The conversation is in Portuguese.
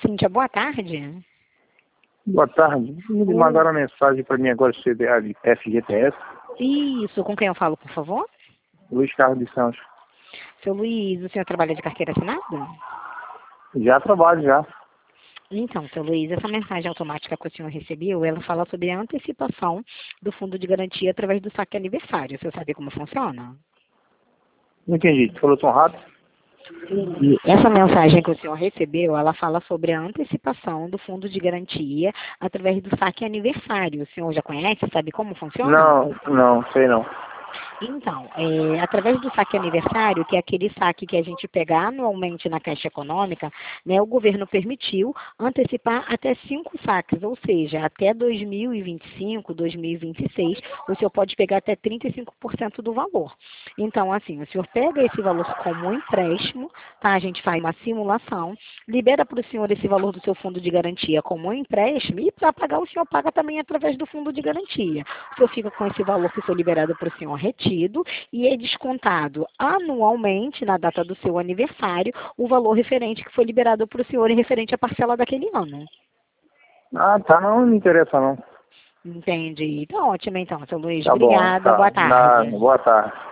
Cíntia, boa tarde. Boa tarde. Me mandaram uma mensagem para mim agora sobre a FGTS. Isso, com quem eu falo, por favor? Luiz Carlos de Santos. Seu Luiz, o senhor trabalha de carteira assinada? Já trabalho, já. Então, seu Luiz, essa mensagem automática que o senhor recebeu, ela fala sobre a antecipação do fundo de garantia através do saque aniversário. O senhor sabe como funciona? Não entendi. Tu falou tão rápido? E essa mensagem que o senhor recebeu, ela fala sobre a antecipação do fundo de garantia através do saque aniversário. O senhor já conhece? Sabe como funciona? Não, sei não. Então, através do saque aniversário, que é aquele saque que a gente pega anualmente na Caixa Econômica, né, o governo permitiu antecipar até 5 saques, ou seja, até 2025, 2026, o senhor pode pegar até 35% do valor. Então, assim, o senhor pega esse valor como um empréstimo, tá? A gente faz uma simulação, libera para o senhor esse valor do seu fundo de garantia como um empréstimo, e para pagar o senhor paga também através do fundo de garantia. O senhor fica com esse valor que foi liberado para o senhor retido, e é descontado anualmente, na data do seu aniversário, o valor referente que foi liberado para o senhor e referente à parcela daquele ano. Ah, tá. Não me interessa, não. Entendi. Então, ótimo, então, seu Luiz. Tá bom, Obrigada. tá. Boa tarde. Boa tarde.